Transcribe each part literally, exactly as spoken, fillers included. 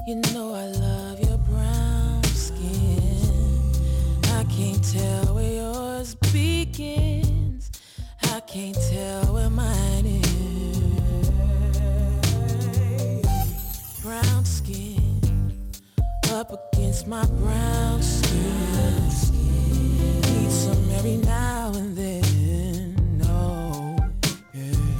You know I love your brown skin. I can't tell where yours begins. I can't tell where mine is. Brown skin up against my brown skin. Need some every now and then. No, yeah.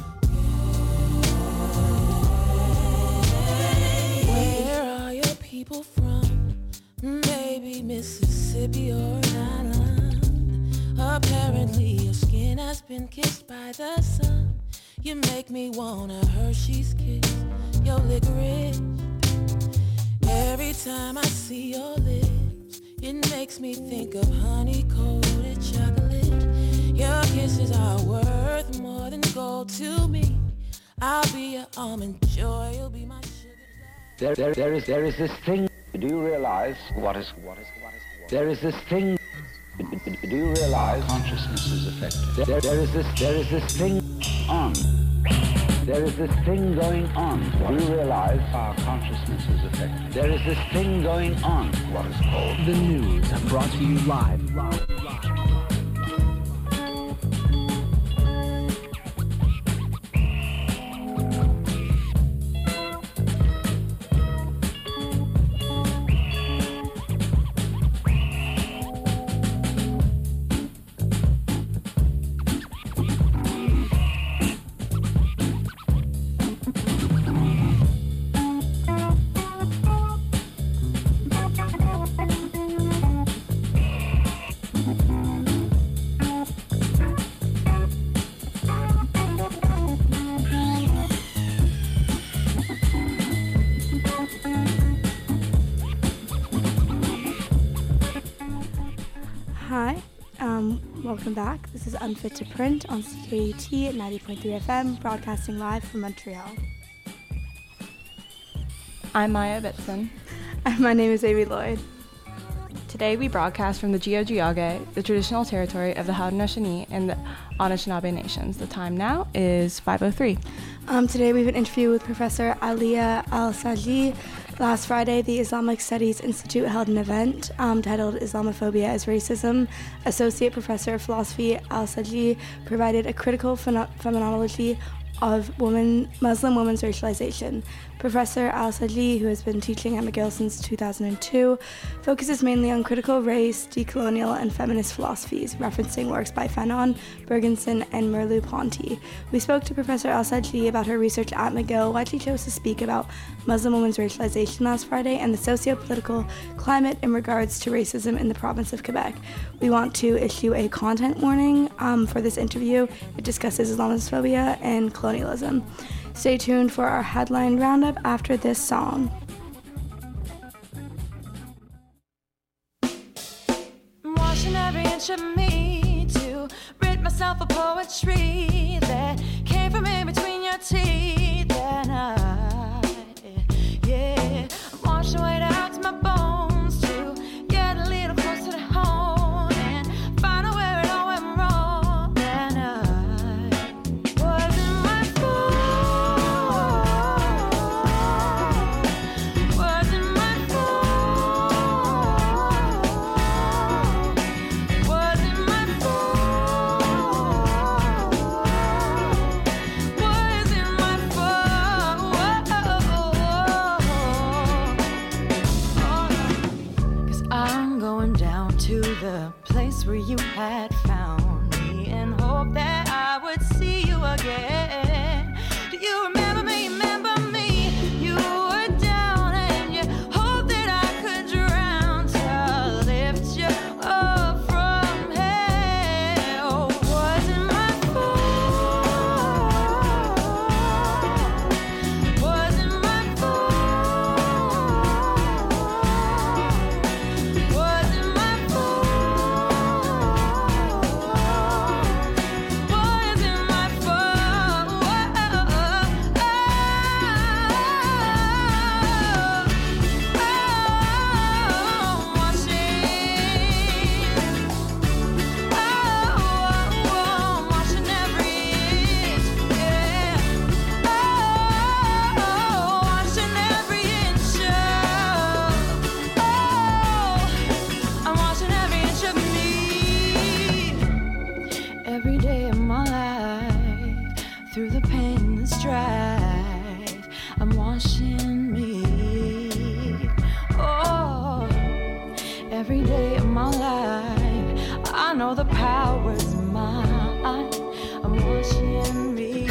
Where are your people from? Maybe Mississippi or an island. Apparently your skin has been kissed by the sun. You make me want a Hershey's kiss, your licorice. Every time I see your lips, it makes me think of honey-coated chocolate. Your kisses are worth more than gold to me. I'll be your almond joy, you'll be my sugar. There, there, there is, there is this thing. Do you realize what is, what is, what is? What? There is this thing. Do you realize our consciousness is affected? There, there is this, there is this thing on. There is this thing going on. Do you realize our consciousness is affected? There is this thing going on. What is called the news, brought to you live. live, live. Welcome back. This is Unfit to Print on C K U T ninety point three F M, broadcasting live from Montreal. I'm Maya Bitson. And my name is Amy Lloyd. Today we broadcast from the Tiohtià:ke, the traditional territory of the Haudenosaunee and the Anishinaabe nations. The time now is five oh three. Um, today we have an interview with Professor Alia Al-Sajli. Last Friday, the Islamic Studies Institute held an event um, titled Islamophobia as Racism. Associate Professor of Philosophy Al-Sajli provided a critical phen- phenomenology of women, Muslim women's racialization. Professor Al-Sajli, who has been teaching at McGill since two thousand two, focuses mainly on critical race, decolonial, and feminist philosophies, referencing works by Fanon, Bergenson, and Merleau-Ponty. We spoke to Professor Al-Sajli about her research at McGill, why she chose to speak about Muslim women's racialization last Friday, and the socio-political climate in regards to racism in the province of Quebec. We want to issue a content warning um, for this interview. It discusses Islamophobia and colonialism. Stay tuned for our headline roundup after this song. I'm washing every inch of me to rid myself of poetry that came from in between your teeth, and I, yeah, I'm washing way down to my bones to get a little closer to home and find out where it all went wrong, and I wasn't my fault. The place where you had found me and hope that I would see you again. Do you remember me, remember me? You were down and you hoped that I could drown to lift you up from hell. Wasn't my fault. Wasn't my fault. Wasn't my fault. every day of my life. I know the power's mine. I'm watching me.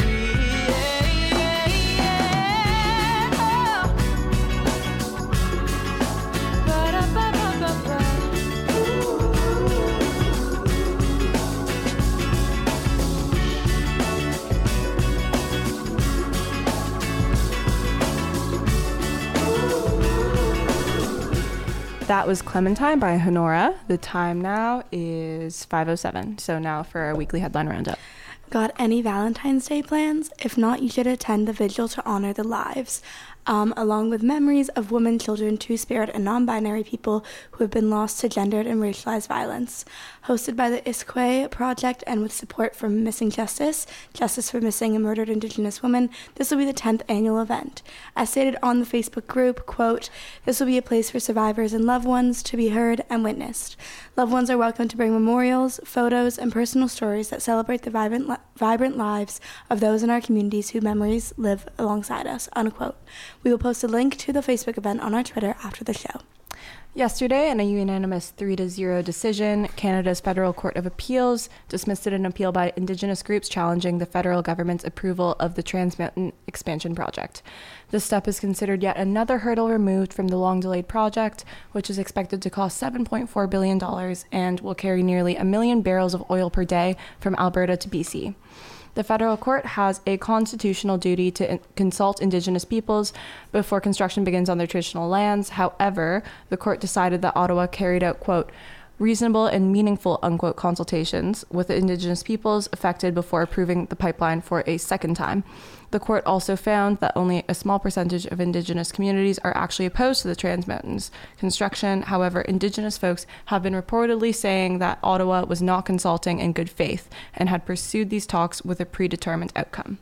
That was Clementine by Honora. The time now is five oh seven. So now for our weekly headline roundup. Got any Valentine's Day plans? If not, you should attend the vigil to honor the lives, um, along with memories of women, children, two-spirit, and non-binary people who have been lost to gendered and racialized violence. Hosted by the Iskway Project and with support from Missing Justice, Justice for Missing and Murdered Indigenous Women, this will be the tenth annual event. As stated on the Facebook group, quote, "This will be a place for survivors and loved ones to be heard and witnessed. Loved ones are welcome to bring memorials, photos, and personal stories that celebrate the vibrant, li- vibrant lives of those in our communities whose memories live alongside us," unquote. We will post a link to the Facebook event on our Twitter after the show. Yesterday, in a unanimous three to zero decision, Canada's Federal Court of Appeals dismissed an appeal by Indigenous groups challenging the federal government's approval of the Trans Mountain Expansion Project. This step is considered yet another hurdle removed from the long-delayed project, which is expected to cost seven point four billion dollars and will carry nearly a million barrels of oil per day from Alberta to B C. The federal court has a constitutional duty to in- consult Indigenous peoples before construction begins on their traditional lands. However, the court decided that Ottawa carried out, quote, reasonable and meaningful, unquote, consultations with the Indigenous peoples affected before approving the pipeline for a second time. The court also found that only a small percentage of Indigenous communities are actually opposed to the Trans Mountains construction. However, Indigenous folks have been reportedly saying that Ottawa was not consulting in good faith and had pursued these talks with a predetermined outcome.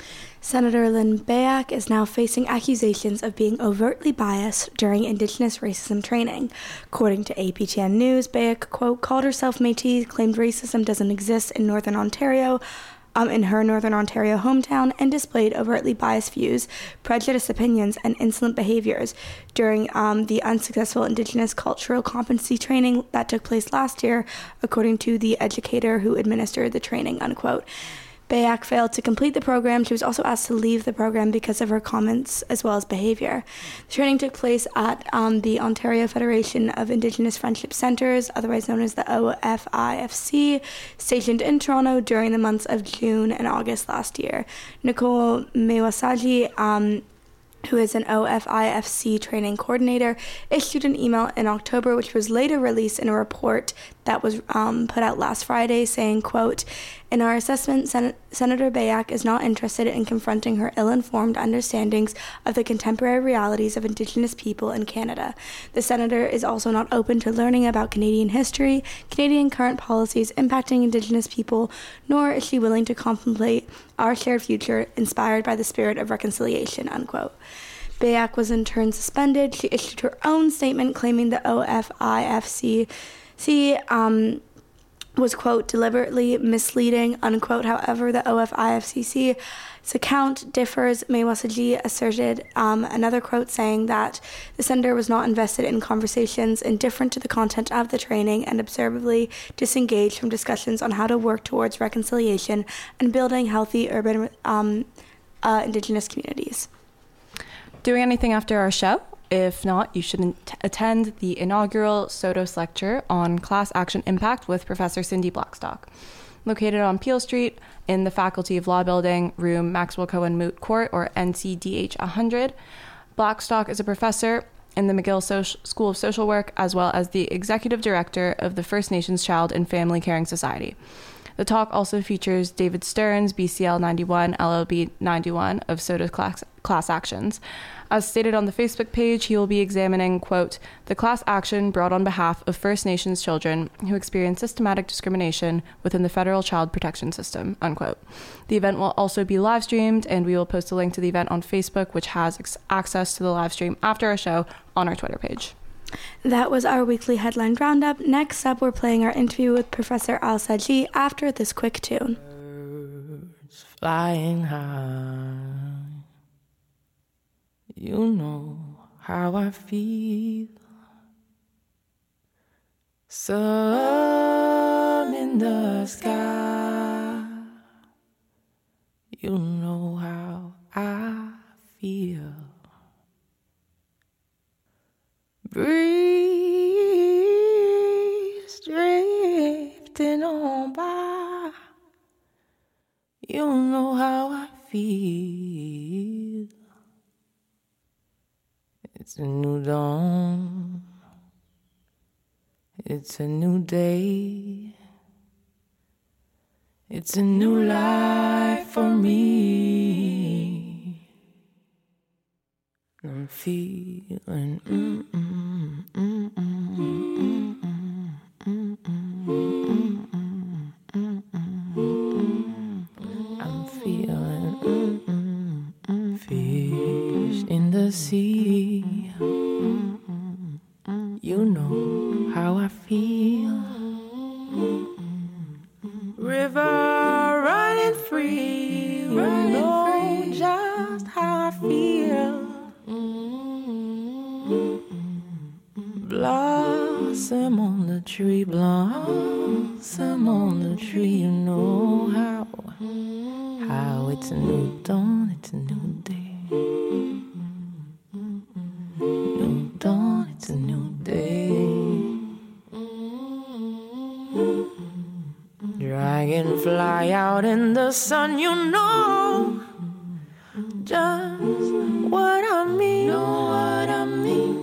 Senator Lynn Beyak is now facing accusations of being overtly biased during Indigenous racism training. According to A P T N News, Beyak, quote, called herself Métis, claimed racism doesn't exist in Northern Ontario, um, in her Northern Ontario hometown, and displayed overtly biased views, prejudiced opinions, and insolent behaviors during um, the unsuccessful Indigenous cultural competency training that took place last year, according to the educator who administered the training, unquote. Beyak failed to complete the program. She was also asked to leave the program because of her comments as well as behavior. The training took place at um, the Ontario Federation of Indigenous Friendship Centres, otherwise known as the O F I F C, stationed in Toronto during the months of June and August last year. Nicole Mewasaji, um, who is an O F I F C training coordinator, issued an email in October, which was later released in a report that was um, put out last Friday, saying, quote, in our assessment, Sen- Senator Beyak is not interested in confronting her ill-informed understandings of the contemporary realities of Indigenous people in Canada. The senator is also not open to learning about Canadian history, Canadian current policies impacting Indigenous people, nor is she willing to contemplate our shared future inspired by the spirit of reconciliation, unquote. Beyak was in turn suspended. She issued her own statement claiming the O F I F C um, was, quote, deliberately misleading, unquote. However, the O F I F C C's account differs. Mewasaji asserted um, another quote saying that the senator was not invested in conversations, indifferent to the content of the training, and observably disengaged from discussions on how to work towards reconciliation and building healthy urban um, uh, Indigenous communities. Doing anything after our show? If not, you should attend the inaugural SOTOS lecture on class action impact with Professor Cindy Blackstock. Located on Peel Street in the Faculty of Law Building, room Maxwell Cohen Moot Court, or N C D H one hundred. Blackstock is a professor in the McGill so- School of Social Work, as well as the executive director of the First Nations Child and Family Caring Society. The talk also features David Stearns, B C L ninety-one, L L B ninety-one of SOTOS class, class actions. As stated on the Facebook page, he will be examining, quote, the class action brought on behalf of First Nations children who experience systematic discrimination within the federal child protection system, unquote. The event will also be live streamed, and we will post a link to the event on Facebook, which has ex- access to the live stream after our show on our Twitter page. That was our weekly headline roundup. Next up, we're playing our interview with Professor Al-Saji after this quick tune. Birds flying high, you know how I feel. Sun in the sky, you know how I feel. Breeze drifting on by, you know how I feel. It's a new dawn, it's a new day, it's a new life for me. I'm feeling mm mm mm mm mm mm mm mm mm. I'm feeling mm mm mm. Fish in the sea, you know how I feel. River running free, you know just how I feel. Blossom on the tree, blossom on the tree, you know how, how it's a new dawn, it's a new day. New dawn, it's a new day. Dragonfly out in the sun, you know just what I mean. Know what I mean.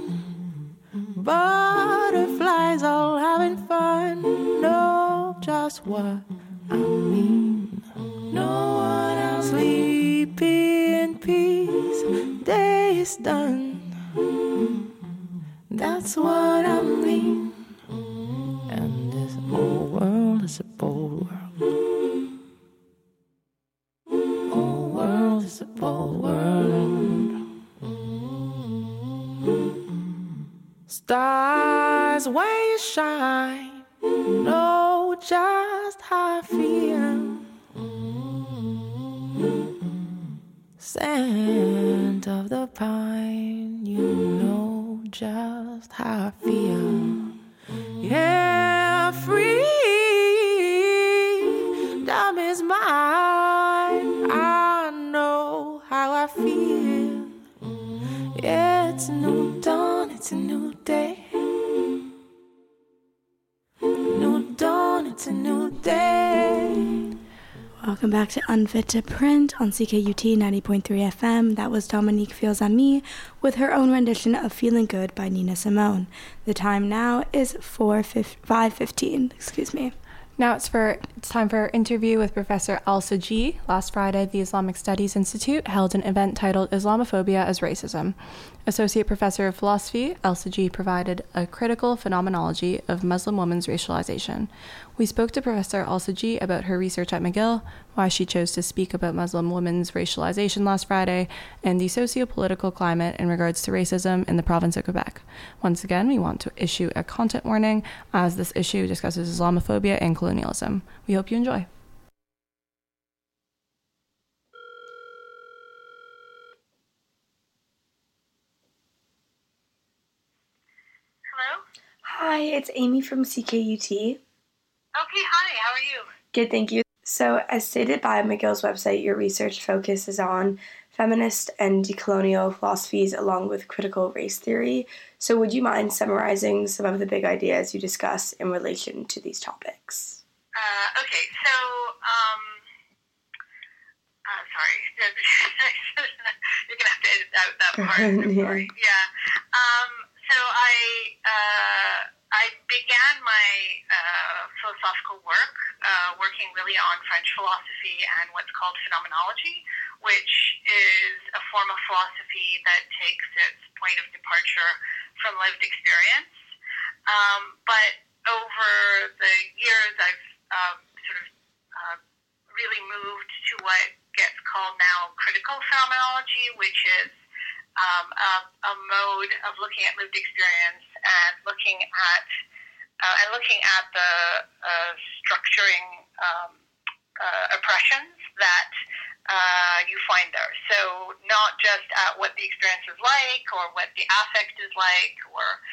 Butterflies all having fun. Know just what I mean. Know what I mean. Sleep in peace. Day is done. That's what I mean. And this whole world is a bold world. Whole world is a bold world. Stars where you shine, know just how I feel. Scent of the pine, you know just how I feel. Yeah, freedom is mine. I know how I feel. Yeah, it's a new dawn, it's a new day. New dawn, it's a new day. Welcome back to Unfit to Print on C K U T ninety point three F M. That was Dominique Fields-Ami with her own rendition of Feeling Good by Nina Simone. The time now is five fifteen. Excuse me. Now it's for it's time for our interview with Professor Elsa G. Last Friday, the Islamic Studies Institute held an event titled Islamophobia as Racism. Associate Professor of Philosophy, Elsa G. provided a critical phenomenology of Muslim women's racialization. We spoke to Professor Elsa G. about her research at McGill, why she chose to speak about Muslim women's racialization last Friday, and the socio-political climate in regards to racism in the province of Quebec. Once again, we want to issue a content warning as this issue discusses Islamophobia and colonialism. We hope you enjoy. Hi, it's Amy from C K U T. Okay, hi, how are you? Good, thank you. So, as stated by McGill's website, your research focuses on feminist and decolonial philosophies along with critical race theory. So, would you mind summarizing some of the big ideas you discuss in relation to these topics? Uh, okay, so, um, uh, sorry, you're going to have to edit out that part. I'm Yeah. sorry. Yeah. Um, So I uh, I began my uh, philosophical work uh, working really on French philosophy and what's called phenomenology, which is a form of philosophy that takes its point of departure from lived experience. Um, but over the years, I've um, sort of uh, really moved to what gets called now critical phenomenology, which is Um, a, a mode of looking at lived experience and looking at uh, and looking at the uh, structuring um, uh, oppressions that uh, you find there. So not just at what the experience is like or what the affect is like or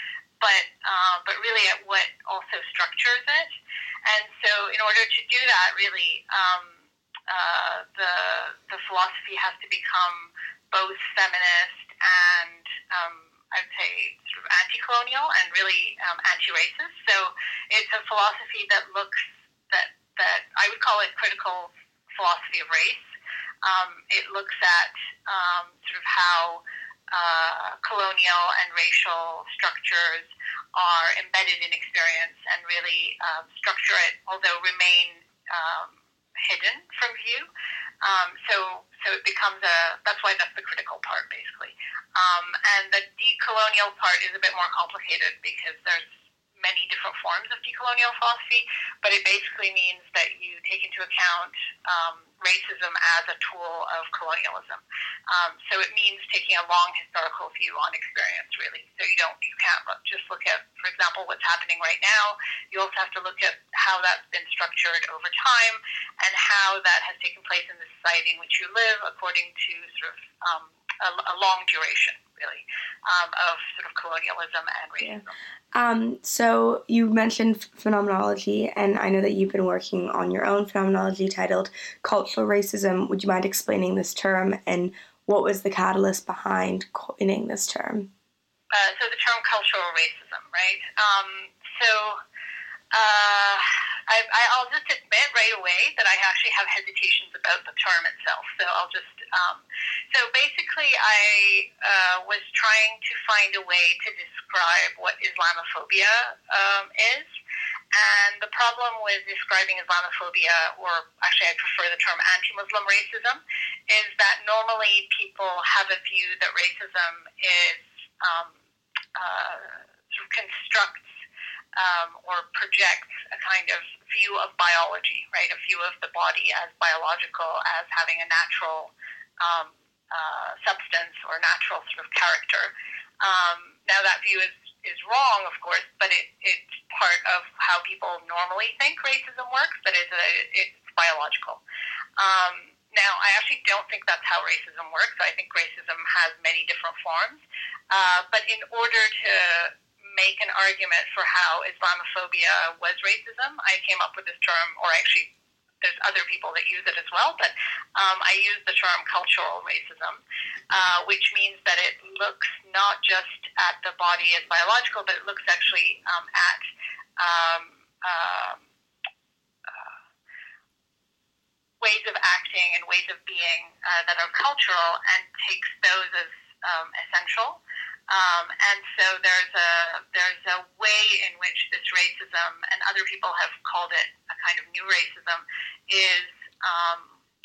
but uh, but really at what also structures it. And so in order to do that, really, um, uh, the the philosophy has to become both feminist and um, I'd say sort of anti-colonial and really um, anti-racist. So it's a philosophy that looks that that I would call it critical philosophy of race. Um, it looks at um, sort of how uh, colonial and racial structures are embedded in experience and really um, structure it, although remain um, hidden from view. Um, so, so it becomes a, that's why that's the critical part, basically. Um, and the decolonial part is a bit more complicated because there's many different forms of decolonial philosophy, but it basically means that you take into account um, racism as a tool of colonialism. Um, so it means taking a long historical view on experience, really. So you don't, you can't look, just look at, for example, what's happening right now. You also have to look at how that's been structured over time and how that has taken place in the society in which you live, according to sort of um, a, a long duration, really, um, of sort of colonialism and racism. Yeah. Um, so you mentioned phenomenology, and I know that you've been working on your own phenomenology titled Cultural Racism. Would you mind explaining this term, and what was the catalyst behind coining this term? Uh, so the term cultural racism, right? Um, so uh, I, I'll just admit right away that I actually have hesitations about the term itself. So I'll just, um, so basically I uh, was trying to find a way to describe what Islamophobia um, is. And the problem with describing Islamophobia, or actually I prefer the term anti-Muslim racism, is that normally people have a view that racism is um, uh, sort of constructs Um, or projects a kind of view of biology, right? A view of the body as biological, as having a natural um, uh, substance or natural sort of character. Um, now that view is, is wrong, of course, but it, it's part of how people normally think racism works, that it's, a, it's biological. Um, now, I actually don't think that's how racism works. I think racism has many different forms. Uh, but in order to make an argument for how Islamophobia was racism, I came up with this term, or actually there's other people that use it as well, but um, I use the term cultural racism, uh, which means that it looks not just at the body as biological, but it looks actually um, at um, um, uh, ways of acting and ways of being uh, that are cultural and takes those as um, essential. Um, and so there's a there's a way in which this racism, and other people have called it a kind of new racism, is um,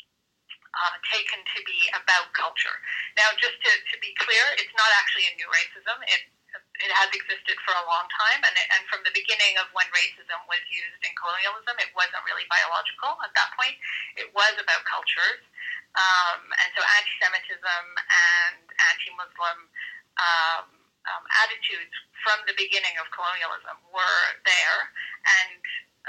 uh, taken to be about culture. Now, just to, to be clear, it's not actually a new racism. It it has existed for a long time, and it, and from the beginning of when racism was used in colonialism, it wasn't really biological. At that point, it was about cultures, um, and so anti-Semitism and anti-Muslim Um, um, attitudes from the beginning of colonialism were there and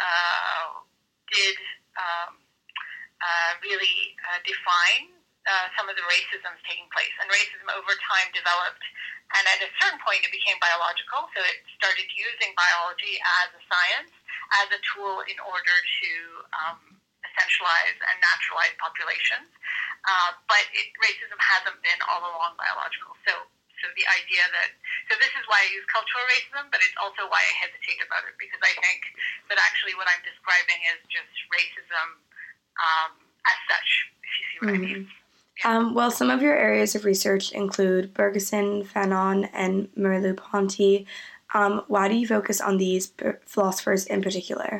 uh, did um, uh, really uh, define uh, some of the racisms taking place. And racism over time developed, and at a certain point it became biological, so it started using biology as a science, as a tool in order to um, essentialize and naturalize populations. Uh, but it, racism hasn't been all along biological. So So the idea that, so this is why I use cultural racism, but it's also why I hesitate about it, because I think that actually what I'm describing is just racism um, as such, if you see what mm-hmm. I mean. Yeah. Um, well, some of your areas of research include Bergson, Fanon, and Merleau-Ponty. Um, why do you focus on these philosophers in particular?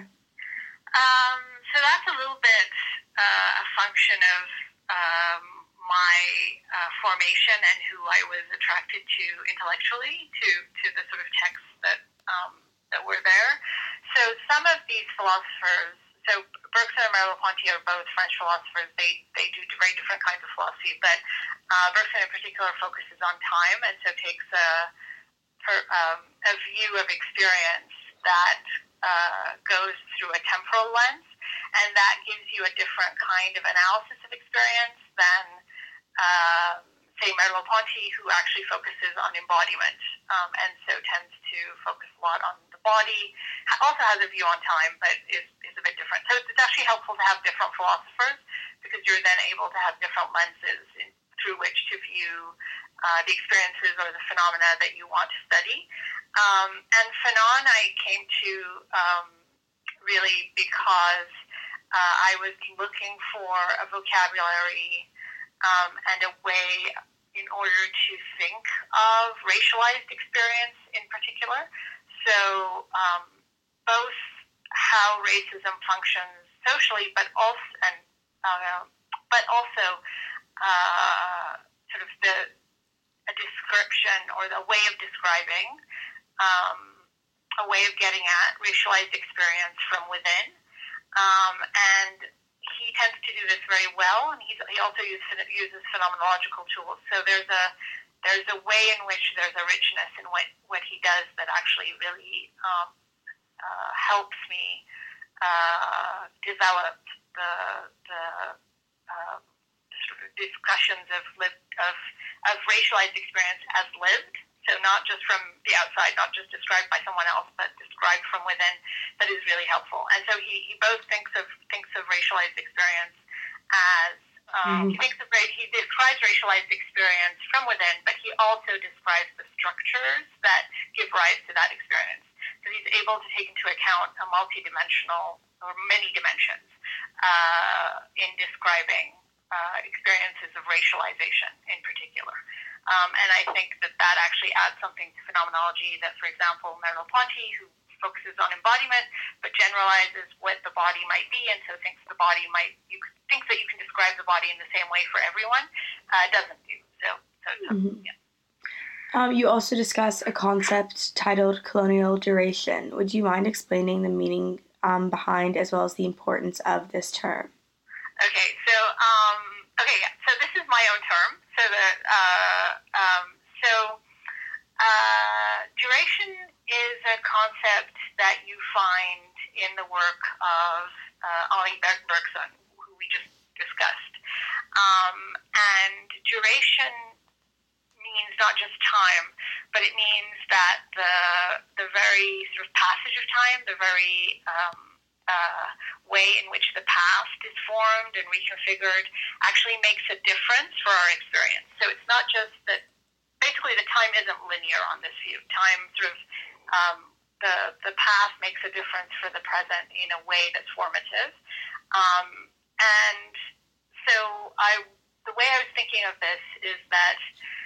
Um, so that's a little bit uh, a function of um, my uh, formation and who I was attracted to intellectually, to, to the sort of texts that um, that were there. So some of these philosophers, so Bergson and Merleau-Ponty are both French philosophers. They they do very different kinds of philosophy, but uh, Bergson in particular focuses on time, and so takes a, per, um, a view of experience that uh, goes through a temporal lens, and that gives you a different kind of analysis of experience than Uh, say Merleau-Ponty, who actually focuses on embodiment um, and so tends to focus a lot on the body. Also has a view on time, but is, is a bit different. So it's actually helpful to have different philosophers because you're then able to have different lenses in, through which to view uh, the experiences or the phenomena that you want to study. Um, and Fanon I came to um, really because uh, I was looking for a vocabulary um, and a way in order to think of racialized experience in particular. So um, both how racism functions socially, but also and uh, but also uh, sort of the a description or the way of describing, um, a way of getting at racialized experience from within, um, and he tends to do this very well, and he's, he also uses, uses phenomenological tools. So there's a there's a way in which there's a richness in what, what he does that actually really um, uh, helps me uh, develop the the uh, sort of discussions of lived, of of racialized experience as lived. So not just from the outside, not just described by someone else, but described from within, that is really helpful. And so he, he both thinks of thinks of racialized experience as um, mm-hmm. he thinks of he describes racialized experience from within, but he also describes the structures that give rise to that experience. So he's able to take into account a multidimensional or many dimensions uh, in describing uh, experiences of racialization in particular. Um, and I think that that actually adds something to phenomenology that, for example, Merleau-Ponty, who focuses on embodiment, but generalizes what the body might be, and so thinks the body might, you thinks that you can describe the body in the same way for everyone, uh, doesn't do. So, so, so mm-hmm. yeah. Um, you also discuss a concept titled colonial duration. Would you mind explaining the meaning um, behind as well as the importance of this term? Okay, so um, okay, yeah. So this is my own term. So the uh, um, so uh, duration is a concept that you find in the work of uh, Henri Bergson, who we just discussed, um, and duration means not just time, but it means that the the very sort of passage of time, the very um, uh, way in which the past is formed and reconfigured actually makes a difference for our experience. So it's not just that, basically the time isn't linear on this view. Time sort of, um, the, the past makes a difference for the present in a way that's formative. Um, and so I, the way I was thinking of this is that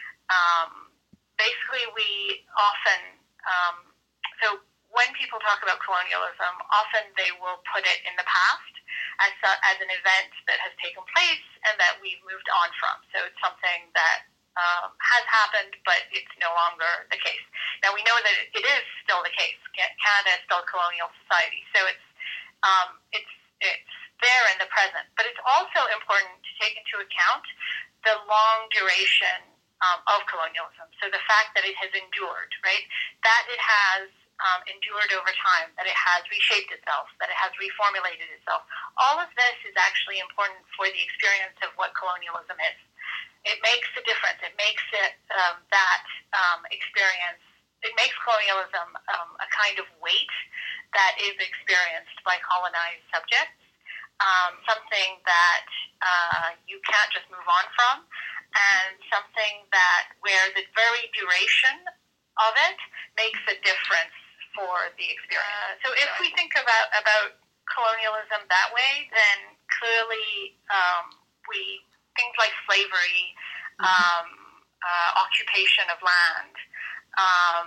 um, basically we often, um, so when people talk about colonialism, often they will put it in the past as, as an event that has taken place and that we've moved on from. So it's something that um, has happened, but it's no longer the case. Now, we know that it is still the case. Canada is still a colonial society. So it's, um, it's, it's there in the present. But it's also important to take into account the long duration um, of colonialism. So the fact that it has endured, right? That it has Um, endured over time, that it has reshaped itself, that it has reformulated itself. All of this is actually important for the experience of what colonialism is. It makes a difference. It makes it um, that um, experience, it makes colonialism um, a kind of weight that is experienced by colonized subjects, um, something that uh, you can't just move on from, and something that where the very duration of it makes a difference for the experience. Uh, so if we think about about colonialism that way, then clearly um, we things like slavery, um, uh, occupation of land, um,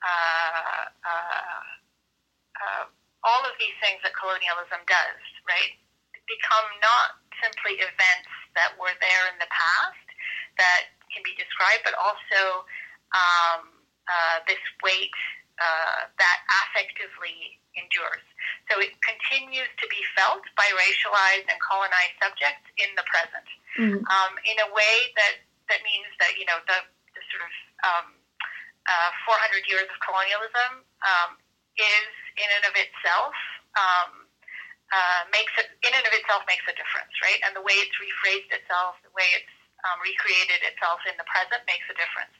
uh, uh, uh, all of these things that colonialism does, right, become not simply events that were there in the past that can be described, but also um, uh, this weight Uh, that affectively endures. So it continues to be felt by racialized and colonized subjects in the present, mm-hmm. um, in a way that, that means that, you know, the, the sort of um, uh, four hundred years of colonialism um, is in and of itself, um, uh, makes it, in and of itself makes a difference, right? And the way it's rephrased itself, the way it's um, recreated itself in the present makes a difference.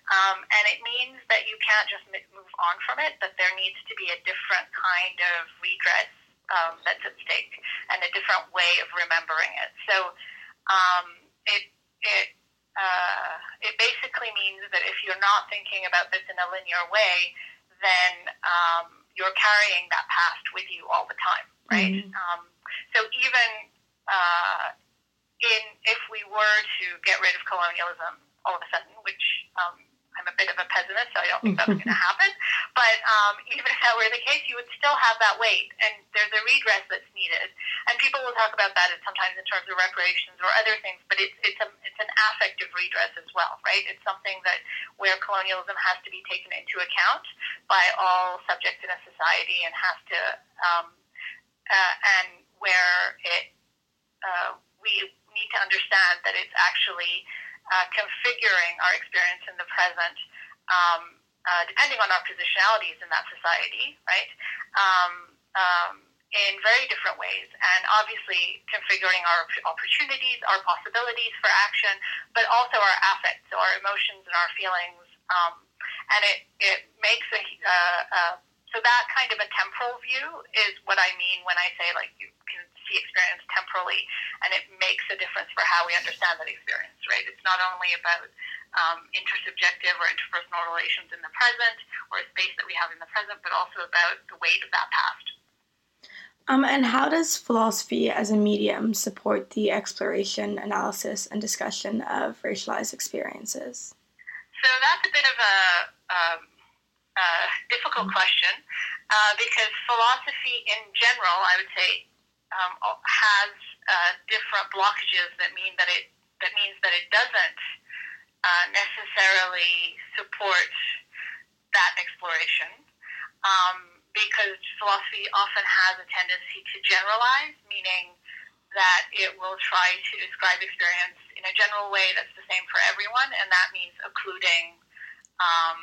Um, and it means that you can't just move on from it, that there needs to be a different kind of redress um, that's at stake and a different way of remembering it. So um, it it uh, it basically means that if you're not thinking about this in a linear way, then um, you're carrying that past with you all the time, right? Mm-hmm. Um, so even uh, in if we were to get rid of colonialism all of a sudden, which um, I'm a bit of a pessimist, so I don't think that's going to happen. But um, even if that were the case, you would still have that weight, and there's a redress that's needed. And people will talk about that sometimes in terms of reparations or other things, but it's it's a it's an affective redress as well, right? It's something that where colonialism has to be taken into account by all subjects in a society, and has to um, uh, and where it uh, we need to understand that it's actually Uh, configuring our experience in the present, um, uh, depending on our positionalities in that society, right, um, um, in very different ways. And obviously configuring our opportunities, our possibilities for action, but also our affects, so our emotions and our feelings. Um, and it, it makes a, uh, uh, so that kind of a temporal view is what I mean when I say, like, you can see experience temporally, and it makes a difference for how we understand that experience, right? It's not only about um, intersubjective or interpersonal relations in the present, or a space that we have in the present, but also about the weight of that past. Um, and how does philosophy as a medium support the exploration, analysis, and discussion of racialized experiences? So that's a bit of a um, uh, difficult question, uh, because philosophy in general, I would say, Um, has uh, different blockages that mean that it that means that it doesn't uh, necessarily support that exploration, um, because philosophy often has a tendency to generalize, meaning that it will try to describe experience in a general way that's the same for everyone, and that means occluding um,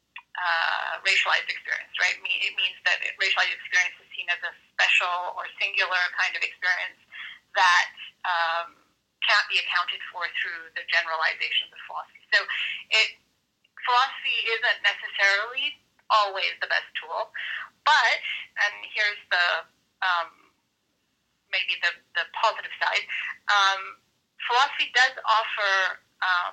Uh, racialized experience, right? It means that racialized experience is seen as a special or singular kind of experience that um, can't be accounted for through the generalizations of philosophy. So it, philosophy isn't necessarily always the best tool, but, and here's the um, maybe the, the positive side, um, philosophy does offer um,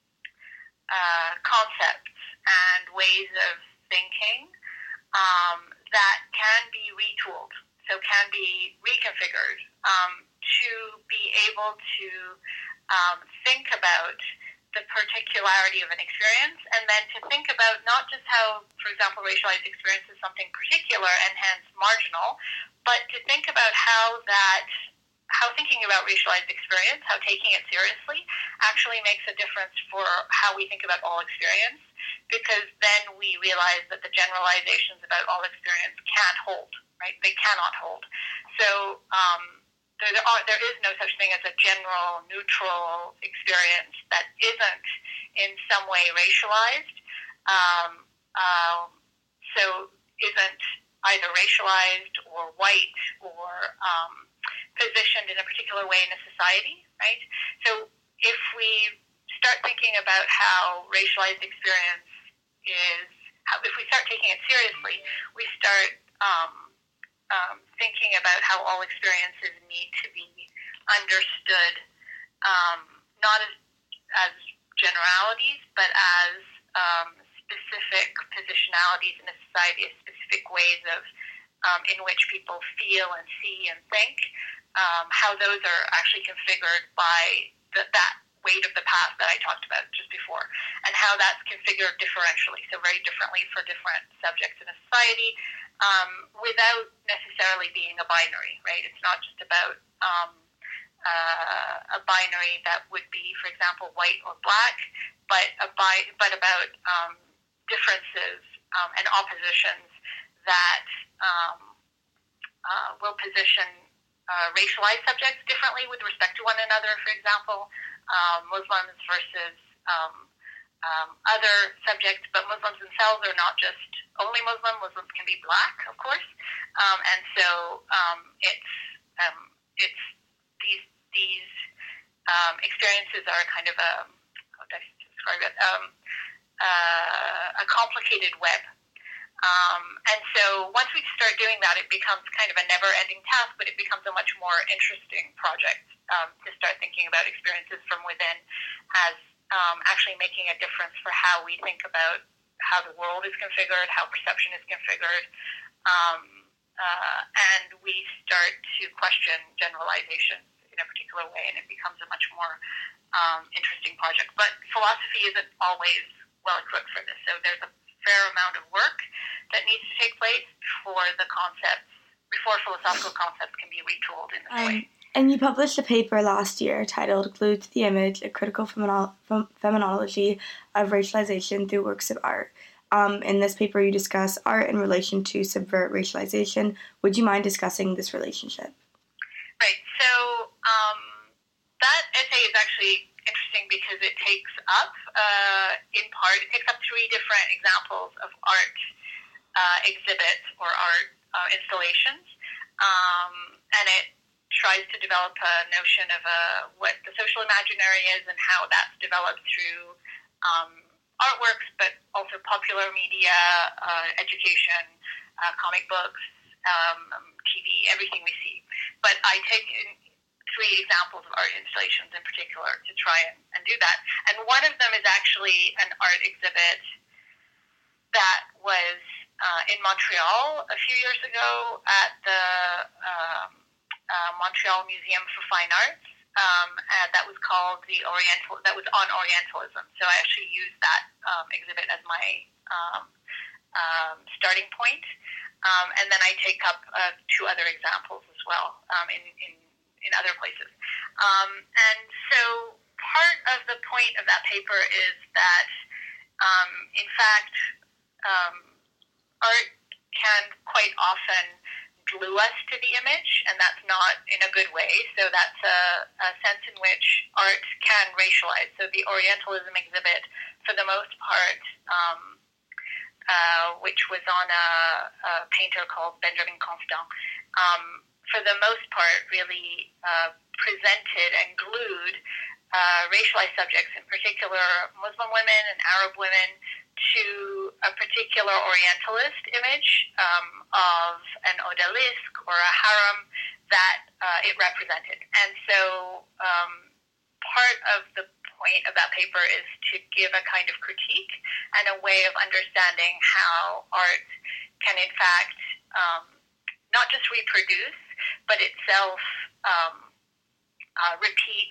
uh, concepts and ways of thinking um, that can be retooled, so can be reconfigured um, to be able to um, think about the particularity of an experience, and then to think about not just how, for example, racialized experience is something particular and hence marginal, but to think about how that how thinking about racialized experience, how taking it seriously, actually makes a difference for how we think about all experience, because then we realize that the generalizations about all experience can't hold, right? They cannot hold. So um, there, there, are, there is no such thing as a general, neutral experience that isn't in some way racialized, um, um, so isn't either racialized or white or um, positioned in a particular way in a society, right? So if we start thinking about how racialized experience is, how, if we start taking it seriously, we start um, um, thinking about how all experiences need to be understood, um, not as, as generalities, but as um, specific positionalities in a society, as specific ways of um, in which people feel and see and think. Um, how those are actually configured by the, that weight of the past that I talked about just before, and how that's configured differentially, so very differently for different subjects in a society, um, without necessarily being a binary, right? It's not just about um, uh, a binary that would be, for example, white or black, but, a bi- but about um, differences um, and oppositions that um, uh, will position Uh, racialized subjects differently with respect to one another, for example, um, Muslims versus um, um, other subjects, but Muslims themselves are not just only Muslim. Muslims can be black, of course, um, and so um, it's um, it's these these um, experiences are kind of a, how do I describe it? Um, uh, a complicated web. Um, and so once we start doing that, it becomes kind of a never-ending task, but it becomes a much more interesting project um, to start thinking about experiences from within as um, actually making a difference for how we think about how the world is configured, how perception is configured, um, uh, and we start to question generalizations in a particular way, and it becomes a much more um, interesting project. But philosophy isn't always well-equipped for this, so there's a fair amount of work that needs to take place before the concepts, before philosophical concepts can be retooled in this um, way. And you published a paper last year titled Glued to the Image, A Critical Femino- Fem- Phenomenology of Racialization Through Works of Art. Um, in this paper, you discuss art in relation to subvert racialization. Would you mind discussing this relationship? Right. So um, that essay is actually interesting because it takes up, uh, in part, it takes up three different examples of art uh, exhibits or art uh, installations, um, and it tries to develop a notion of uh, what the social imaginary is and how that's developed through um, artworks, but also popular media, uh, education, uh, comic books, um, T V, everything we see. But I take in three examples of art installations in particular to try and, and do that. And one of them is actually an art exhibit that was uh, in Montreal a few years ago at the um, uh, Montreal Museum for Fine Arts. Um, and that was called the Oriental, that was on Orientalism. So I actually used that um, exhibit as my um, um, starting point. Um, and then I take up uh, two other examples as well um, in, in in other places. Um, and so part of the point of that paper is that, um, in fact, um, art can quite often glue us to the image, and that's not in a good way. So that's a, a sense in which art can racialize. So the Orientalism exhibit, for the most part, um, uh, which was on a, a painter called Benjamin Constant, um, for the most part, really uh, presented and glued uh, racialized subjects, in particular Muslim women and Arab women, to a particular Orientalist image um, of an odalisque or a harem that uh, it represented. And so um, part of the point of that paper is to give a kind of critique and a way of understanding how art can, in fact, um, not just reproduce, but itself um, uh, repeat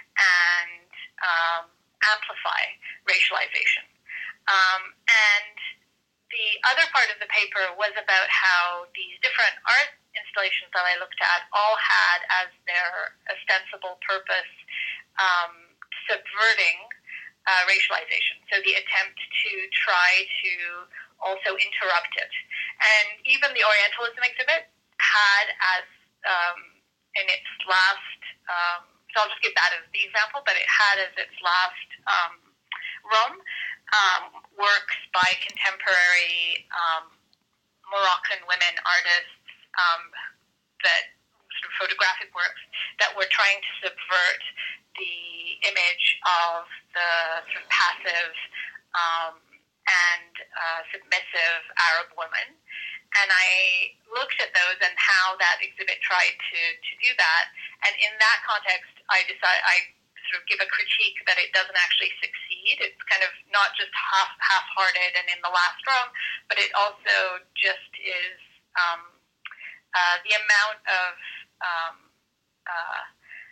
and um, amplify racialization. Um, and the other part of the paper was about how these different art installations that I looked at all had as their ostensible purpose um, subverting uh, racialization. So the attempt to try to also interrupt it. And even the Orientalism exhibit had as um, in its last, um, so I'll just give that as the example, but it had as its last um, room um, works by contemporary um, Moroccan women artists um, that sort of photographic works that were trying to subvert the image of the sort of passive um, and uh, submissive Arab woman. And I looked at those and how that exhibit tried to, to do that. And in that context, I decided, I sort of give a critique that it doesn't actually succeed. It's kind of not just half, half-hearted and in the last room, but it also just is um, uh, the amount of um, uh,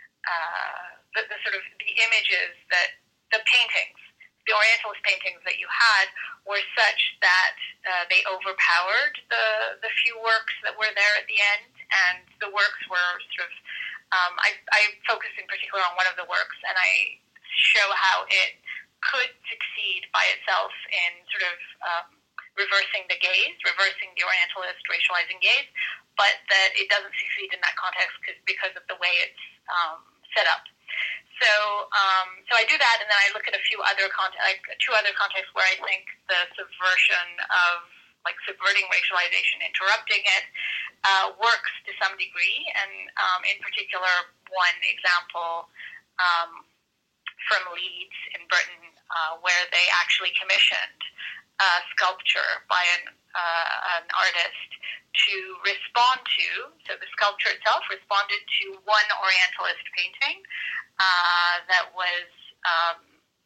uh, the, the sort of the images that the paintings, the Orientalist paintings that you had were such that uh, they overpowered the, the few works that were there at the end, and the works were sort of, um, I, I focused in particular on one of the works, and I show how it could succeed by itself in sort of um, reversing the gaze, reversing the Orientalist racializing gaze, but that it doesn't succeed in that context because of the way it's um, set up. So, um, so I do that, and then I look at a few other context, like two other contexts where I think the subversion of, like, subverting racialization, interrupting it, uh, works to some degree. And um, in particular, one example um, from Leeds in Britain uh, where they actually commissioned a sculpture by an, uh, an artist to respond to, so the sculpture itself responded to one Orientalist painting uh, that was, um,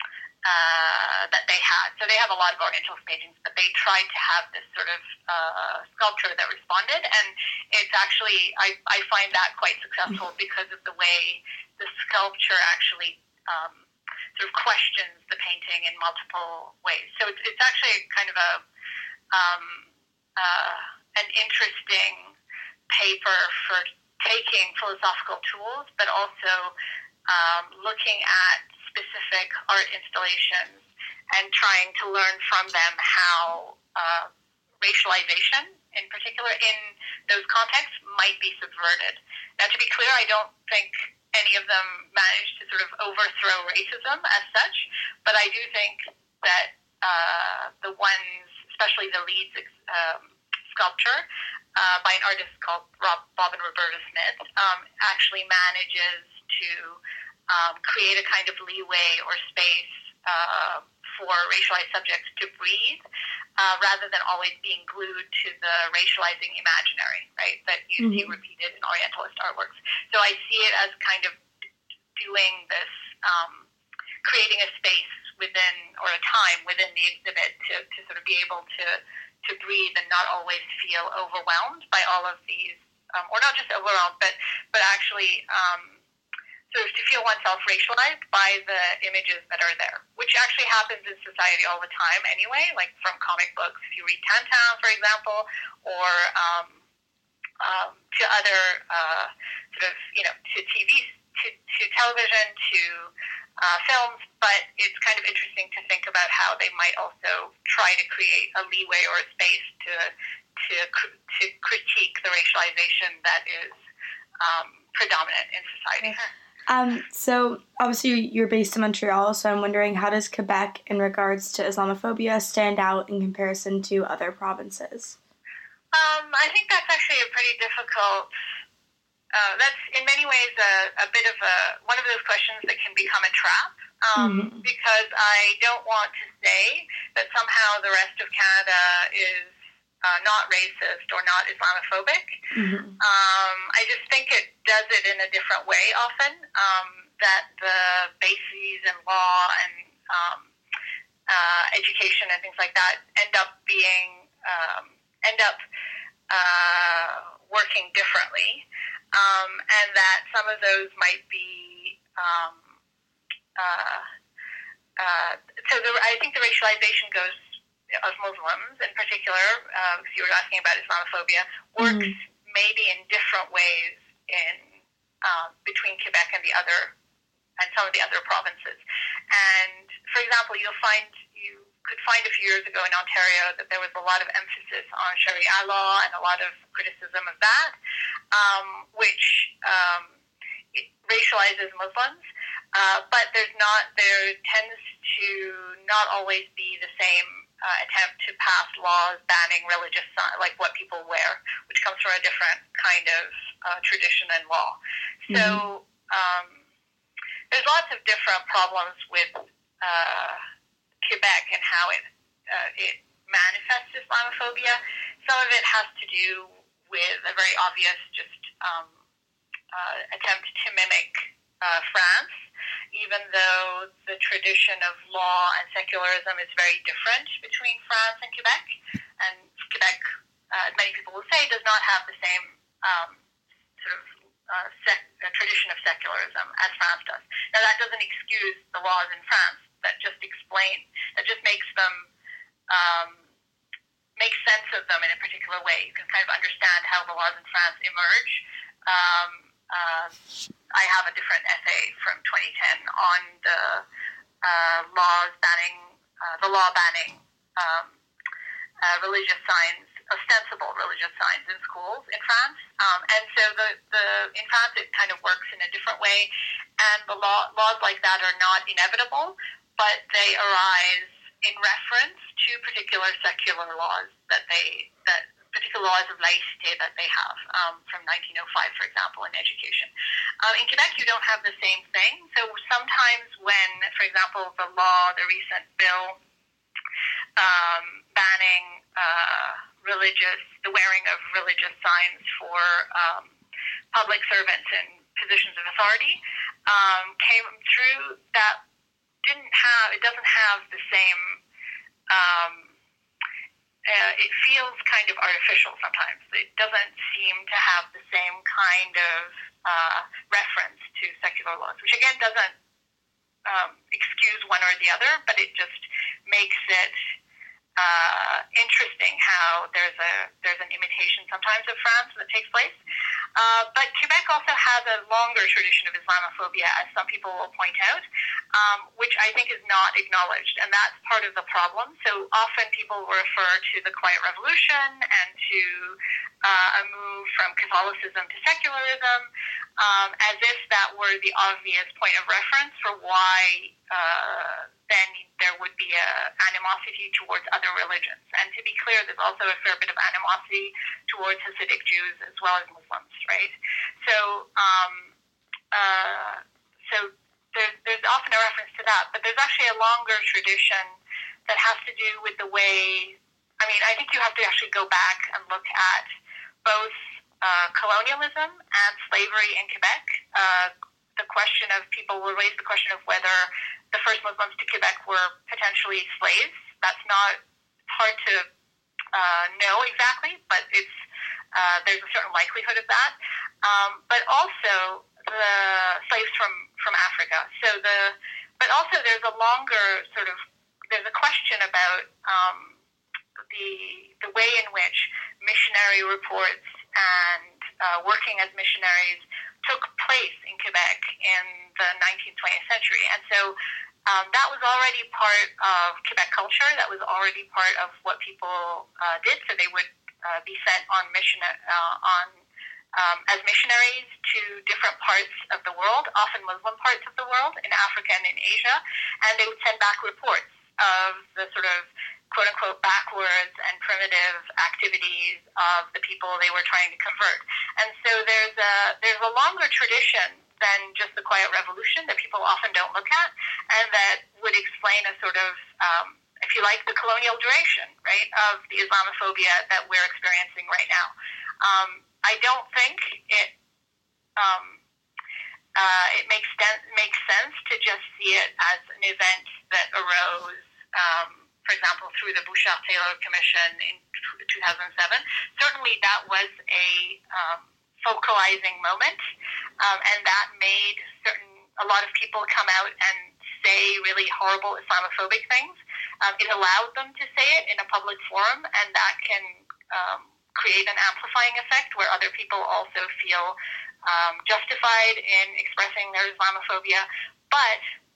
uh, that they had. So they have a lot of Orientalist paintings, but they tried to have this sort of uh, sculpture that responded, and it's actually, I, I find that quite successful because of the way the sculpture actually um, sort of questions the painting in multiple ways. So it's, it's actually kind of a, um, uh, an interesting paper for taking philosophical tools, but also um, looking at specific art installations and trying to learn from them how uh, racialization, in particular, in those contexts, might be subverted. Now, to be clear, I don't think any of them managed to sort of overthrow racism as such, but I do think that uh, the ones, especially the lead um, sculpture uh, by an artist called Rob, Bob and Roberta Smith, um, actually manages to um, create a kind of leeway or space uh, for racialized subjects to breathe, uh, rather than always being glued to the racializing imaginary, right, that you mm-hmm. see repeated in Orientalist artworks. So I see it as kind of doing this, um, creating a space within, or a time within the exhibit to, to sort of be able to to breathe and not always feel overwhelmed by all of these, um, or not just overwhelmed, but but actually um, sort of to feel oneself racialized by the images that are there, which actually happens in society all the time anyway, like from comic books, if you read Tantan, for example, or um, um, to other uh, sort of, you know, to T V, to, to television, to Uh, films, but it's kind of interesting to think about how they might also try to create a leeway or a space to to to critique the racialization that is um, predominant in society. Um, so obviously you're based in Montreal, so I'm wondering, how does Quebec in regards to Islamophobia stand out in comparison to other provinces? Um, I think that's actually a pretty difficult Uh, that's in many ways a, a bit of a one of those questions that can become a trap, um, mm-hmm. because I don't want to say that somehow the rest of Canada is uh, not racist or not Islamophobic. Mm-hmm. Um, I just think it does it in a different way often, um, that the bases and law and um, uh, education and things like that end up being, um, end up uh, working differently. Um, and that some of those might be, um, uh, uh, so the, I think the racialization goes, of Muslims in particular, uh, because you were asking about Islamophobia, works mm-hmm. maybe in different ways in um, between Quebec and the other, and some of the other provinces. And, for example, you'll find, you could find a few years ago in Ontario that there was a lot of emphasis on Sharia law and a lot of criticism of that, um, which um, it racializes Muslims, uh, but there's not, there tends to not always be the same uh, attempt to pass laws banning religious signs, like what people wear, which comes from a different kind of uh, tradition and law. Mm-hmm. So um, there's lots of different problems with uh, Quebec and how it uh, it manifests Islamophobia. Some of it has to do with a very obvious just um, uh, attempt to mimic uh, France, even though the tradition of law and secularism is very different between France and Quebec. And Quebec, uh, many people will say, does not have the same um, sort of uh, sec- uh, tradition of secularism as France does. Now, that doesn't excuse the laws in France. That just explain, that just makes them, um, make sense of them in a particular way. You can kind of understand how the laws in France emerge. Um, uh, I have a different essay from twenty ten on the uh, laws banning, uh, the law banning um, uh, religious signs, ostensible religious signs in schools in France. Um, and so the, the in France it kind of works in a different way, and the law, laws like that are not inevitable, but they arise in reference to particular secular laws that they that particular laws of laïcité that they have um, from nineteen oh five, for example, in education. Uh, in Quebec, you don't have the same thing. So sometimes when, for example, the law, the recent bill um, banning uh, religious, the wearing of religious signs for um, public servants in positions of authority um, came through, that didn't have, it doesn't have the same, um, uh, it feels kind of artificial sometimes. It doesn't seem to have the same kind of uh, reference to secular laws, which again doesn't um, excuse one or the other, but it just makes it uh, interesting how there's a there's an imitation sometimes of France that takes place. Uh, but Quebec also has a longer tradition of Islamophobia, as some people will point out, um, which I think is not acknowledged, and that's part of the problem. So often people refer to the Quiet Revolution and to uh, a move from Catholicism to secularism, um, as if that were the obvious point of reference for why uh, then there would be a animosity towards other religions. And to be clear, there's also a fair bit of animosity towards Hasidic Jews as well as Muslims, right? So, um, uh, so there's, there's often a reference to that, but there's actually a longer tradition that has to do with the way, I mean, I think you have to actually go back and look at both uh, colonialism and slavery in Quebec. Uh, the question of, people will raise the question of whether the first Muslims to Quebec were potentially slaves. That's not hard to uh, know exactly, but it's uh, there's a certain likelihood of that. Um, but also the slaves from, from Africa. So the but also there's a longer sort of there's a question about um, the the way in which missionary reports and uh, working as missionaries took place in Quebec in the nineteenth, twentieth century. And so um, that was already part of Quebec culture. That was already part of what people uh, did. So they would uh, be sent on mission uh, on um, as missionaries to different parts of the world, often Muslim parts of the world, in Africa and in Asia, and they would send back reports of the sort of quote-unquote backwards and primitive activities of the people they were trying to convert. And so there's a there's a longer tradition than just the Quiet Revolution that people often don't look at, and that would explain a sort of, um, if you like, the colonial duration, right, of the Islamophobia that we're experiencing right now. Um, I don't think it um, uh, it makes sense, makes sense to just see it as an event that arose, um, for example, through the Bouchard-Taylor Commission in two thousand seven. Certainly that was a um, focalizing moment, um, and that made certain a lot of people come out and say really horrible Islamophobic things. Um, it allowed them to say it in a public forum, and that can um, create an amplifying effect where other people also feel um, justified in expressing their Islamophobia. But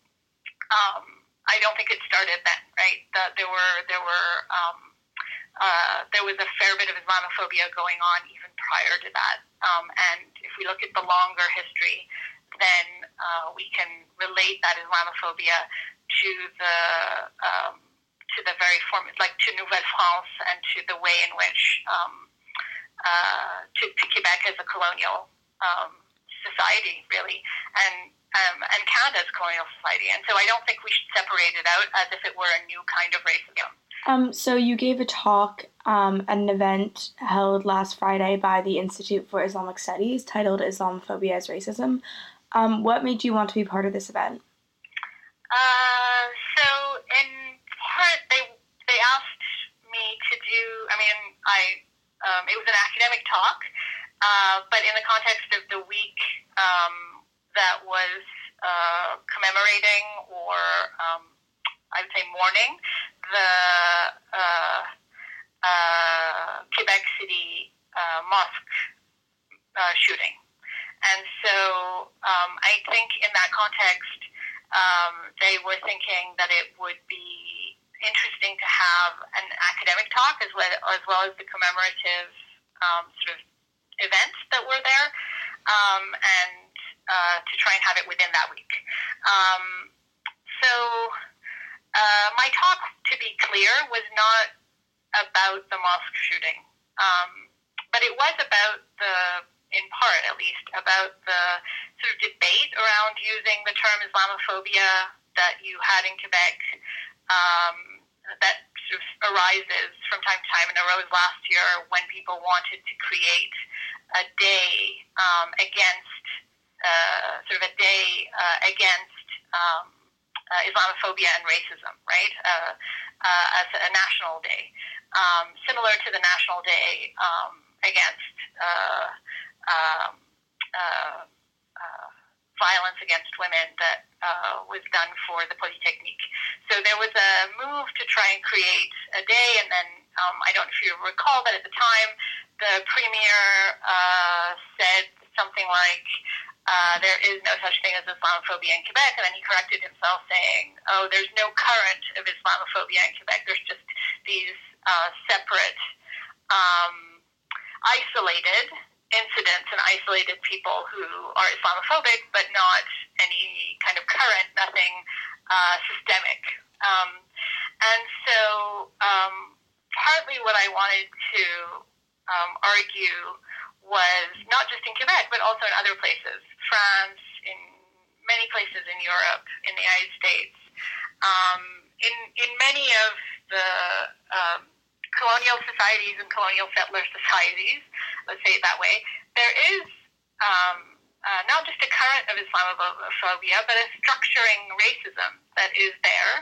um, I don't think it started then, right? The, there were there were um, uh, there was a fair bit of Islamophobia going on even prior to that. Um, and if we look at the longer history, then uh, we can relate that Islamophobia to the um, to the very form, like to Nouvelle France, and to the way in which um, uh, to, to Quebec as a colonial um, society, really, and um, and Canada as a colonial society. And so I don't think we should separate it out as if it were a new kind of racism. Um, so you gave a talk um, at an event held last Friday by the Institute for Islamic Studies titled Islamophobia as Racism. Um, what made you want to be part of this event? Uh, so in part, they they asked me to do, I mean, I um, it was an academic talk, uh, but in the context of the week um, that was uh, commemorating or um, I would say mourning the uh, uh, Quebec City uh, mosque uh, shooting. And so um, I think in that context, um, they were thinking that it would be interesting to have an academic talk as well as, well as the commemorative um, sort of events that were there, um, and uh, to try and have it within that week. Um, so uh, my talk, to be clear, was not about the mosque shooting. Um, but it was about the, in part at least, about the sort of debate around using the term Islamophobia that you had in Quebec, um, that sort of arises from time to time and arose last year when people wanted to create a day um, against, uh, sort of a day uh, against um, uh, Islamophobia and racism, right, uh, uh, as a national day, um, similar to the National Day um, against uh, um, uh, uh, violence against women that uh, was done for the Polytechnique. So there was a move to try and create a day, and then um, I don't know if you recall, but at the time the premier uh, said something like, uh, there is no such thing as Islamophobia in Quebec, and then he corrected himself saying, oh, there's no current of Islamophobia in Quebec, there's just these uh, separate, um, isolated incidents and isolated people who are Islamophobic, but not any kind of current, nothing uh, systemic. Um, and so um, partly what I wanted to um, argue was not just in Quebec, but also in other places, France, in many places in Europe, in the United States, um, in, in many of the um, colonial societies and colonial settler societies, let's say it that way, there is um, uh, not just a current of Islamophobia, but a structuring racism that is there,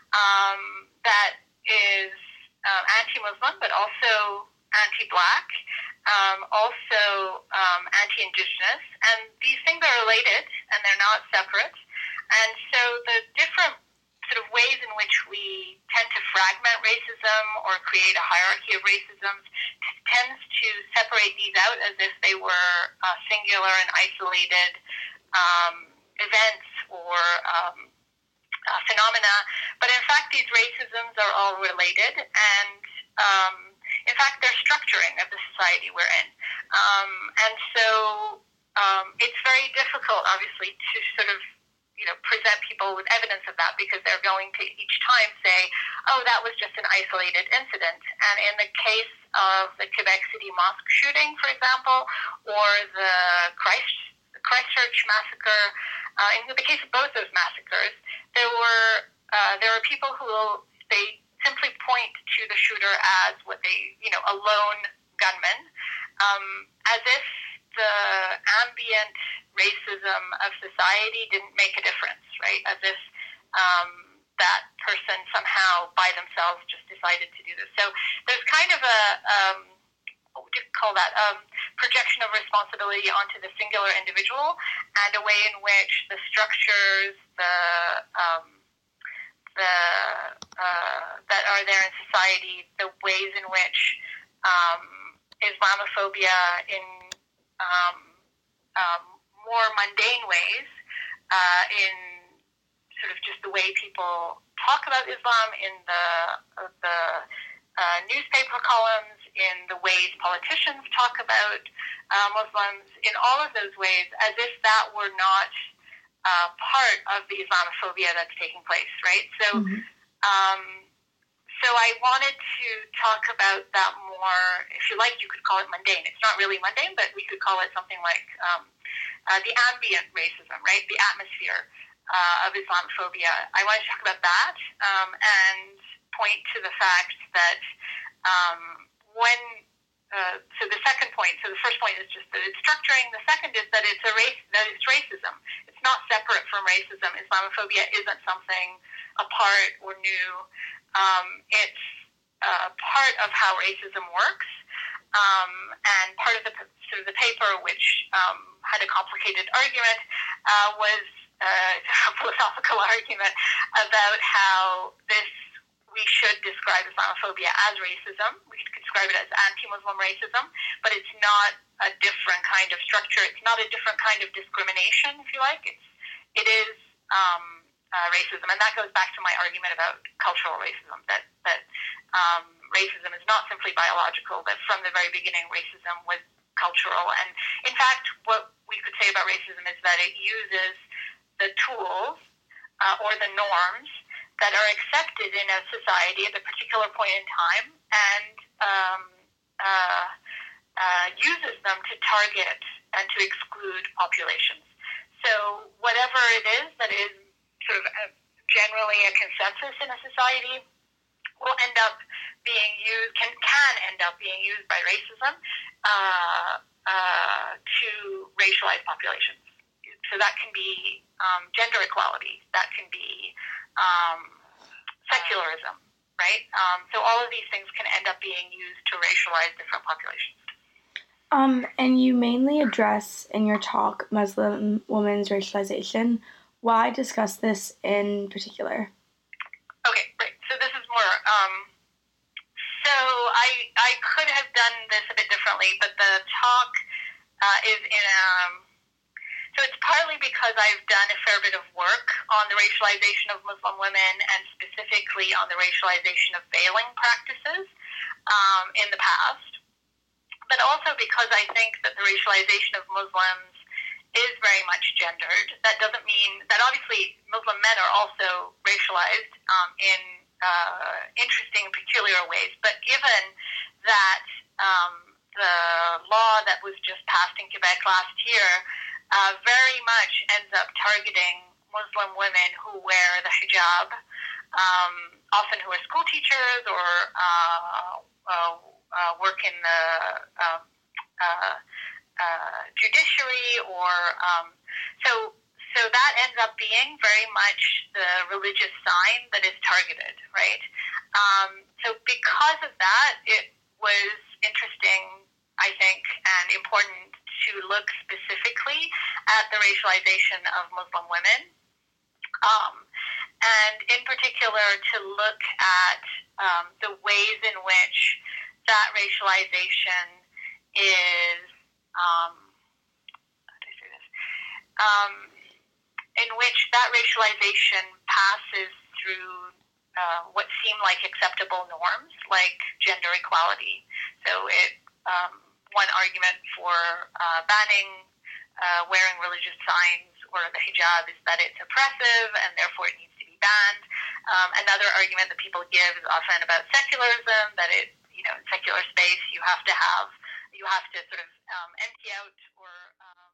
um, that is uh, anti-Muslim, but also anti-Black, um, also um, anti-Indigenous, and these things are related, and they're not separate, and so the different sort of ways in which we tend to fragment racism or create a hierarchy of racism tends to separate these out as if they were uh, singular and isolated um, events or um, uh, phenomena. But in fact, these racisms are all related, and um, in fact, they're structuring of the society we're in. Um, and so um, it's very difficult, obviously, to sort of you know, present people with evidence of that, because they're going to each time say, oh, that was just an isolated incident. And in the case of the Quebec City mosque shooting, for example, or the Christ, the Christchurch massacre, uh, in the case of both those massacres, there were uh, there were people who they simply point to the shooter as what they, you know, a lone gunman, um, as if the ambient racism of society didn't make a difference, right? As if um, that person somehow by themselves just decided to do this. So there's kind of a, um, what would you call that, um, projection of responsibility onto the singular individual, and a way in which the structures, the um, the uh, that are there in society, the ways in which um, Islamophobia in um, um, more mundane ways, uh, in sort of just the way people talk about Islam, in the uh, the uh, newspaper columns, in the ways politicians talk about uh, Muslims, in all of those ways, as if that were not uh, part of the Islamophobia that's taking place, right? So, mm-hmm. um, so I wanted to talk about that more. If you like, you could call it mundane. It's not really mundane, but we could call it something like um, uh, the ambient racism, right? The atmosphere uh, of Islamophobia. I wanted to talk about that um, and point to the fact that um, when, uh, so the second point, so the first point is just that it's structuring. The second is that it's a race, that it's racism. It's not separate from racism. Islamophobia isn't something apart or new. Um, it's uh, part of how racism works, um, and part of the sort of the paper, which um, had a complicated argument, uh, was uh, a philosophical argument about how this we should describe Islamophobia as racism. We should describe it as anti-Muslim racism, but it's not a different kind of structure. It's not a different kind of discrimination, if you like. It's it is. Um, Uh, racism, and that goes back to my argument about cultural racism, that that um, racism is not simply biological, that from the very beginning racism was cultural. And in fact, what we could say about racism is that it uses the tools uh, or the norms that are accepted in a society at a particular point in time, and um, uh, uh, uses them to target and to exclude populations. So whatever it is that is sort of a, generally a consensus in a society will end up being used, can, can end up being used by racism uh, uh, to racialize populations. So that can be um, gender equality, that can be um, secularism, right? Um, so all of these things can end up being used to racialize different populations. Um, and you mainly address in your talk Muslim women's racialization. Why discuss this in particular? Okay, great. So this is more, um, so I I could have done this a bit differently, but the talk uh, is in, um, so it's partly because I've done a fair bit of work on the racialization of Muslim women and specifically on the racialization of veiling practices um, in the past, but also because I think that the racialization of Muslims is very much gendered. That doesn't mean that obviously Muslim men are also racialized um, in uh, interesting, peculiar ways, but given that um, the law that was just passed in Quebec last year uh, very much ends up targeting Muslim women who wear the hijab, um, often who are school teachers or uh, uh, uh, work in the um, uh, uh, judiciary, or um, so so that ends up being very much the religious sign that is targeted, right? Um, so because of that, it was interesting, I think, and important to look specifically at the racialization of Muslim women, um, and in particular to look at um, the ways in which that racialization is, um, how do I say this? Um, in which that racialization passes through uh, what seem like acceptable norms, like gender equality. So it um, one argument for uh, banning uh, wearing religious signs or the hijab is that it's oppressive and therefore it needs to be banned. Um, another argument that people give is often about secularism, that it, you know, in secular space you have to have, you have to sort of um, empty out or... Um...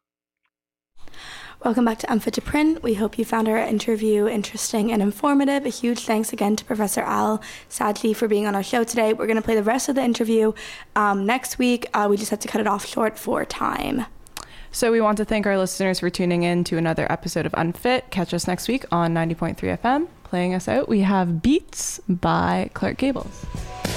Welcome back to Unfit to Print. We hope you found our interview interesting and informative. A huge thanks again to Professor Al Sadli for being on our show today. We're going to play the rest of the interview um, next week. Uh, we just had to cut it off short for time. So we want to thank our listeners for tuning in to another episode of Unfit. Catch us next week on ninety point three F M. Playing us out, we have Beats by Clark Gables.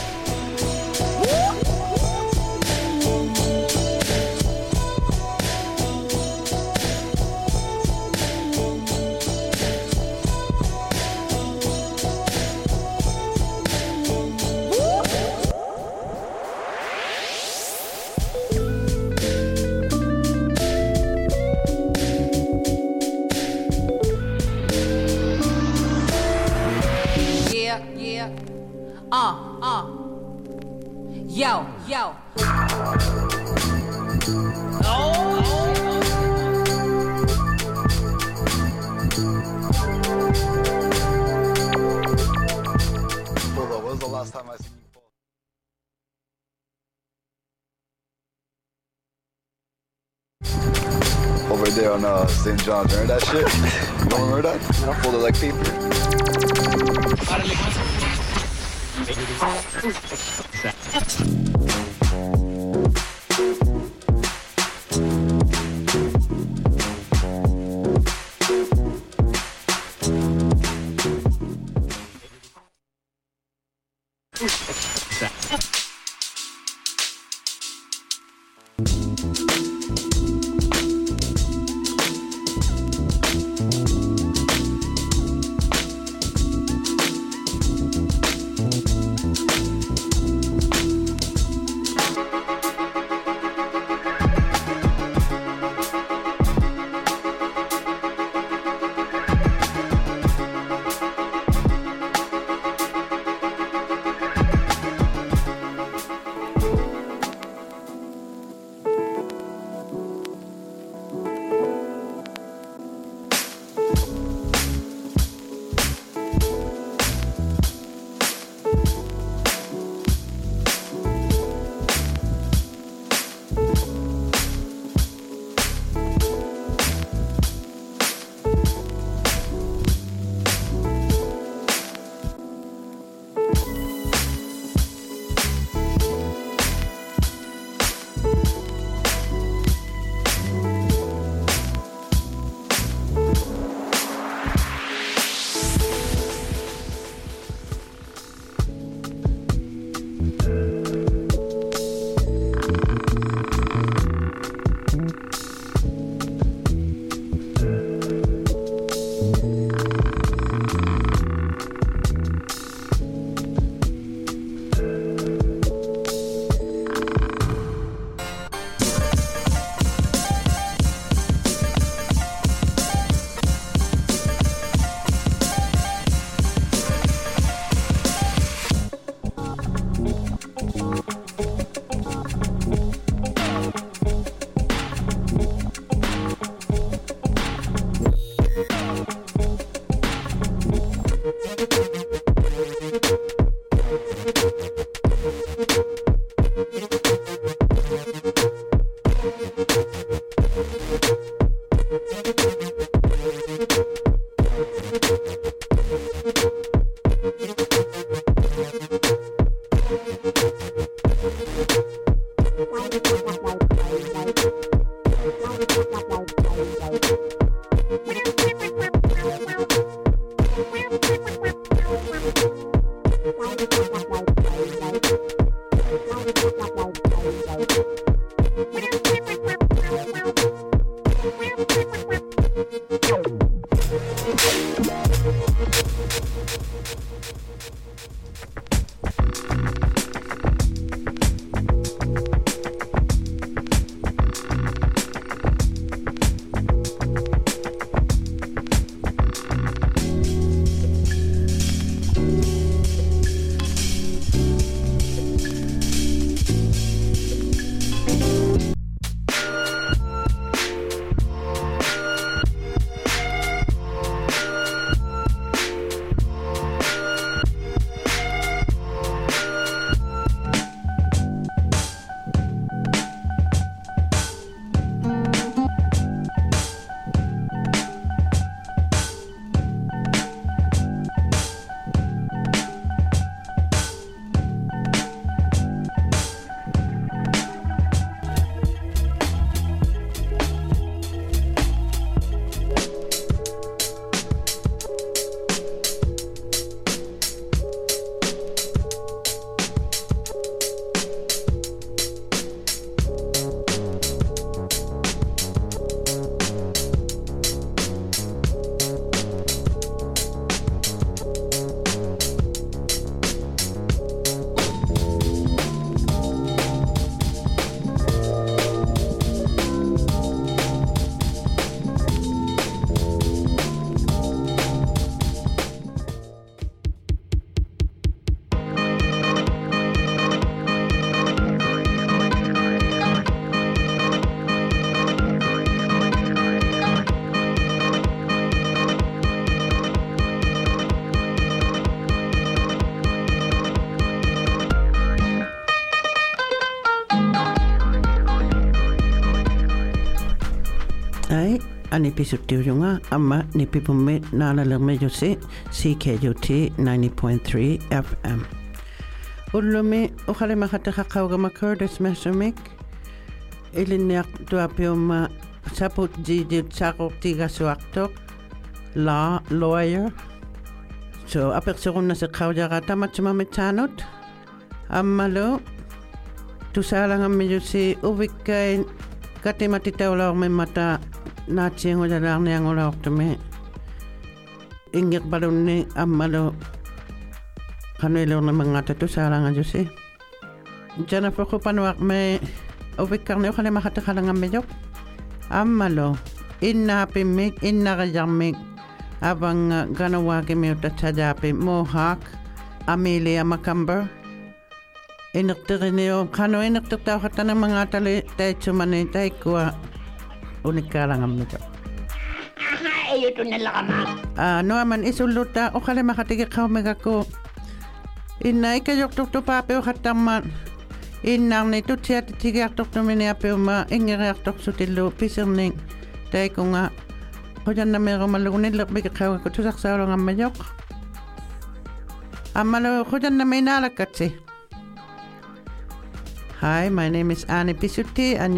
Uh, uh, yo, yo. Oh. Hold on, when was the last time I seen you fall? Over there on uh, Saint John's, remember that shit? You don't remember that? I folded like paper. Ai, ani pisutiurunga ama ni pipume nala lermejo se C K U T ninety point three F M. Ulumi okhale makata kakauga Curtis Messermick iliniak tuapioma saput jiji tsako tiga suaktok law lawyer. So apek na sa kauja kata matsuma metanot amalo tusalang amedyo si uwikay kati matitawla me mata natsing wala lang niyang wala me ingik balon ni amalo kanilo na mga tato salang adyo si Jennifer ko panuak me uwikang niyo kali makatakalang amedyo amalo inapimik inakajamik abang uh, ganawa kami utat sadapi Mohawk Amelia Macumber inaktirin niyo kano inaktiktaw kata ng mga tali tayo sumanitay kuwa unikalang ang nito ayo to nala ka ma ah no aman isuluta o kala makatigik ka omega ko inay kayok tukto pape o kataman inang nito siya titigak tukto miniape uma ingiriak tukso tilo pisirning tayo ko nga Hojan na meron malunin lakbay kakawa ko tusak sa orang amayok. Amalo hojan na may nalakat si. Hi, my name is Annie Pisuti and